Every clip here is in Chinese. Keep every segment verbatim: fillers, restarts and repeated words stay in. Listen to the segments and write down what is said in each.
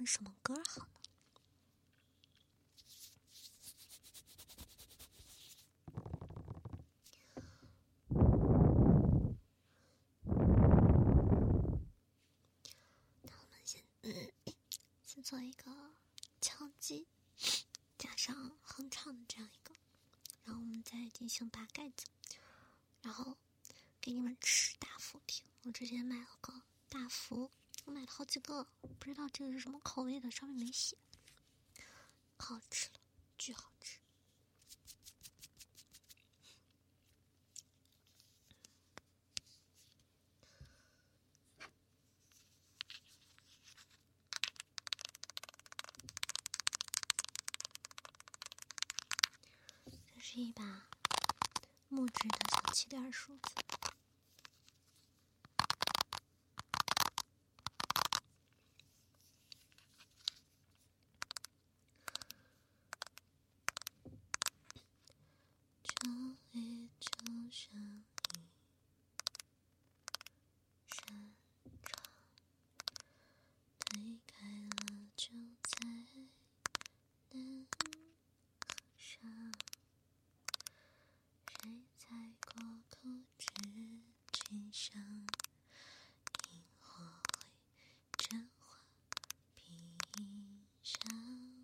什么歌好呢？那我们先嗯，先做一个敲击加上哼唱的这样一个，然后我们再进行拔盖子，然后给你们吃大福听。我之前买了个大福，我买了好几个，不知道这个是什么口味的，上面没写。可好吃了，巨好吃。这是一把木质的小气垫梳子。这里就像一扇窗，推开了就再难合上。谁在过口之君上，萤火绘着画屏上。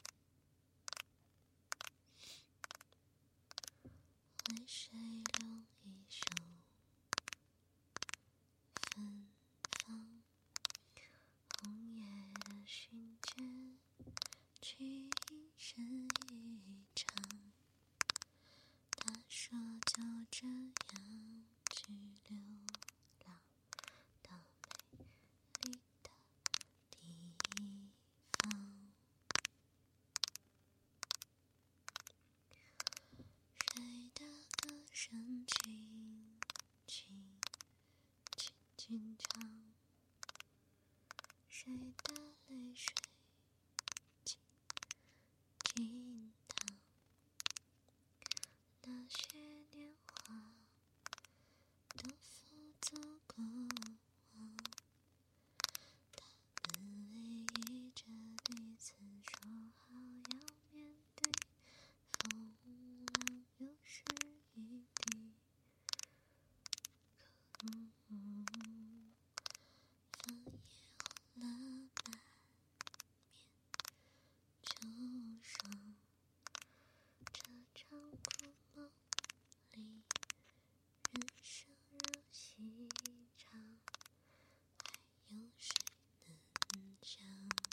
为谁留一手芬芳？红叶的瞬间，去身一场。他说就这样去流浪到美丽的地方。谁的歌声轻轻轻轻唱，谁的泪水静静淌。那些年华都否走过往，他们偎依着彼此说好要面对风浪，又是一地空。枫叶红了满面秋霜，这场故梦里人生如戏场，还有谁能想？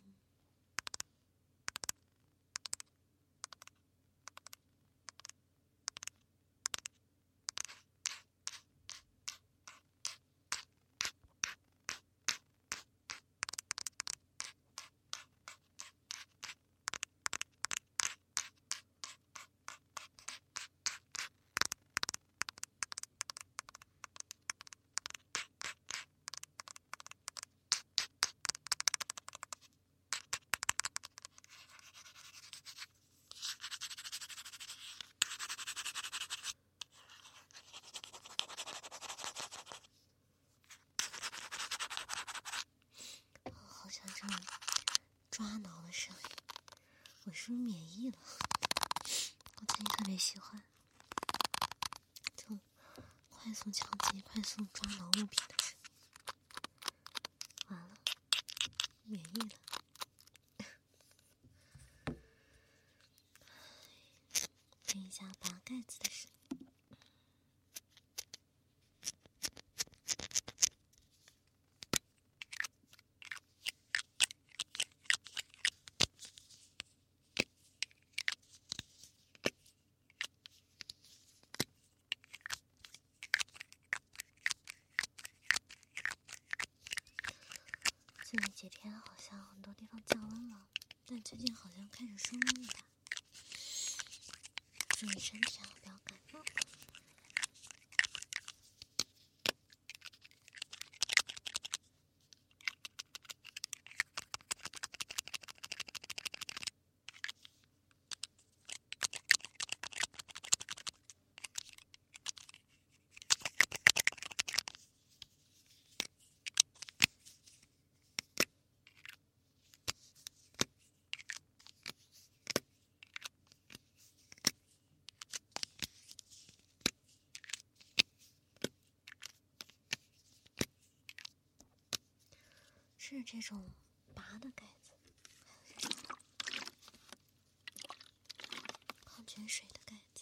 好像这种抓挠的声音，我是不是免疫了？我最近特别喜欢这种快速敲击、快速抓挠物品的声音。完了，免疫了。听一下拔盖子的声音。最近几天好像很多地方降温了，但最近好像开始升温了吧？注意身体啊，不要感冒。 是这种拔的盖子，还有啥？矿泉水的盖子。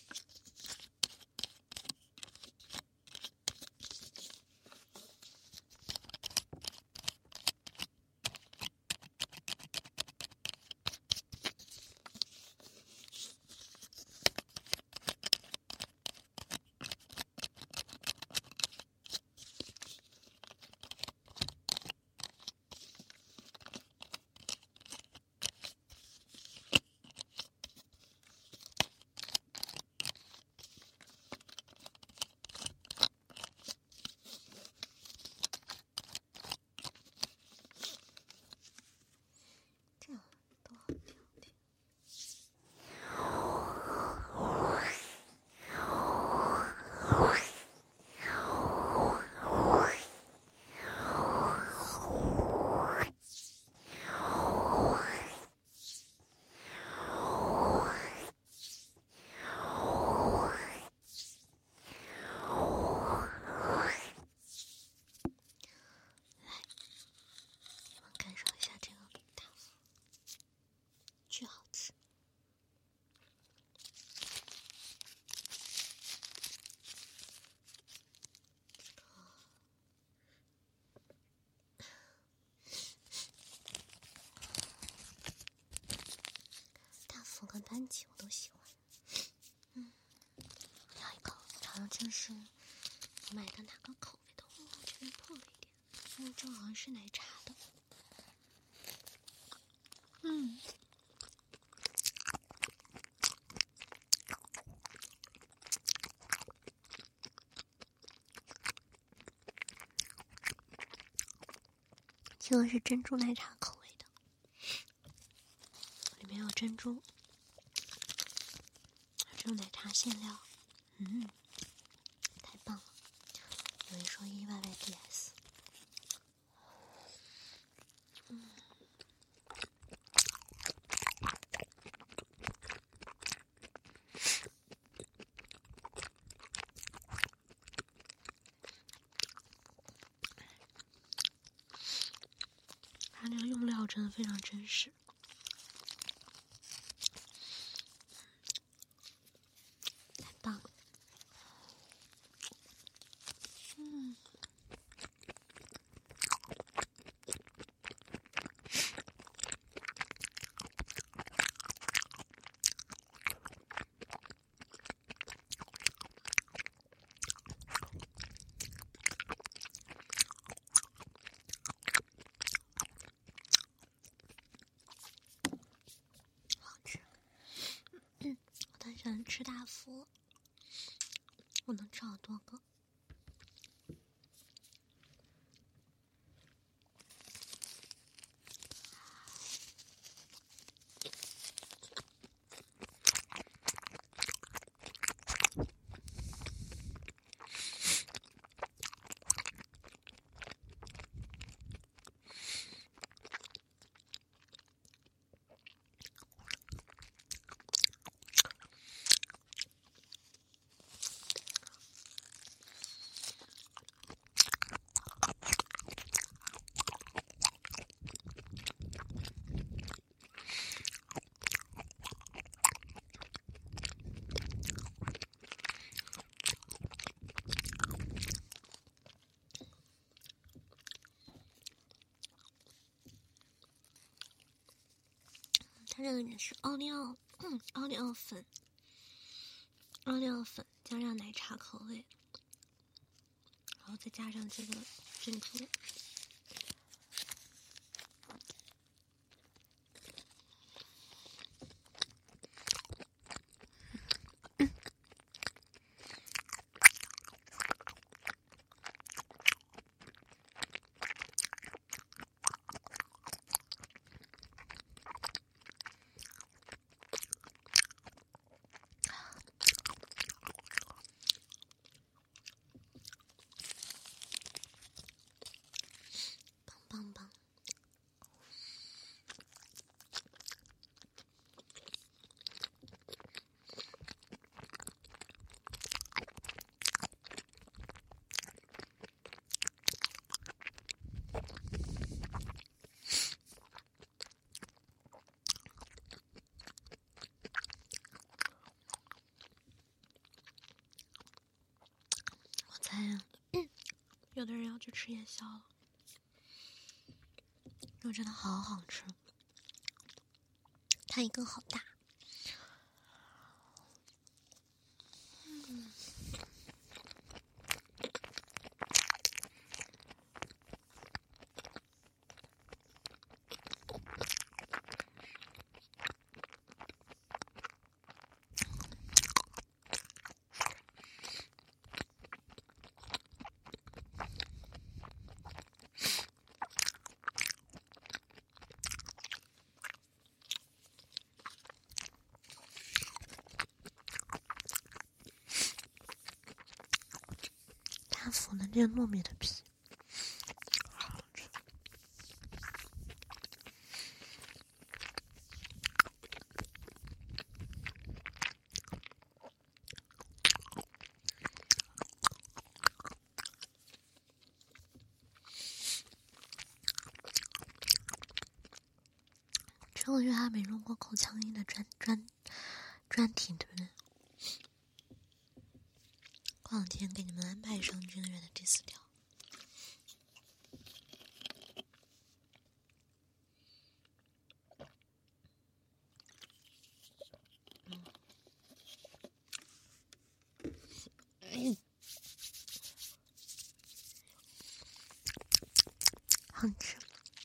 巨好吃！大福跟班戟我都喜欢。嗯，咬一口，尝尝这是我买的哪个口味的？哇，这边破了一点，因为这好像是奶茶的。嗯。这个是珍珠奶茶口味的，里面有珍珠，这种奶茶馅料，嗯，太棒了！有一说一 Y Y D S， 嗯，它这个用料真的非常真实。太棒了！嗯，好吃。嗯，我很喜欢吃大福，我能吃好多个。它这个也是奥利奥，嗯，奥利奥粉，奥利奥粉加上奶茶口味，然后再加上这个珍珠。 有的人要去吃夜宵了，肉真的好好吃，它一个好大。嗯。大福的这个糯米的皮好好吃。这个月还没录过口腔音的专专专题，对不对？过两天给你们安排上这个月的第四条。嗯，嗯，好吃。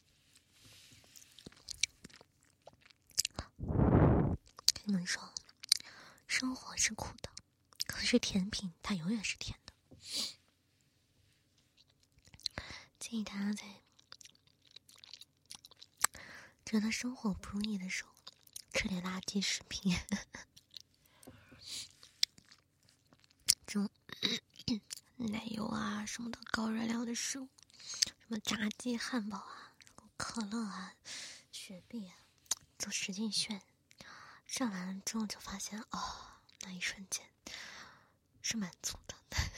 跟你们说，生活是苦的，可是甜品它永远是甜的。建议大家在觉得生活不容易的时候，吃点垃圾食品，这种奶油啊什么的高热量的食物，什么炸鸡、汉堡啊，可乐啊、雪碧啊，都使劲炫。炫完了之后就发现，哦，那一瞬间是满足的。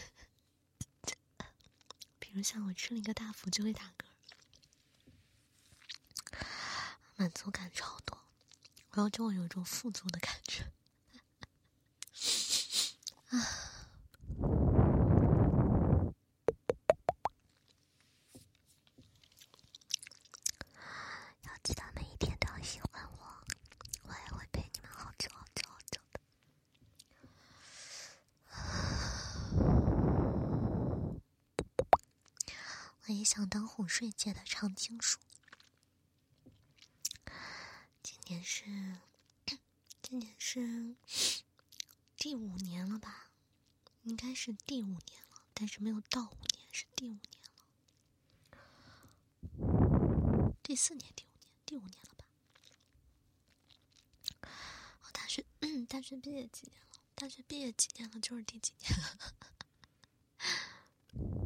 比如像我吃了一个大福就会打嗝，满足感超多，然后就会有一种富足的感觉。啊，要记得每一天都要喜欢我，我也会陪你们好久好久好久的。我也想当哄睡界的常青树。今年是，今年是第五年了吧？应该是第五年了，但是没有到五年，是第五年了。第四年，第五年，第五年了吧？我大学，嗯，大学毕业几年了？大学毕业几年了？就是第几年了？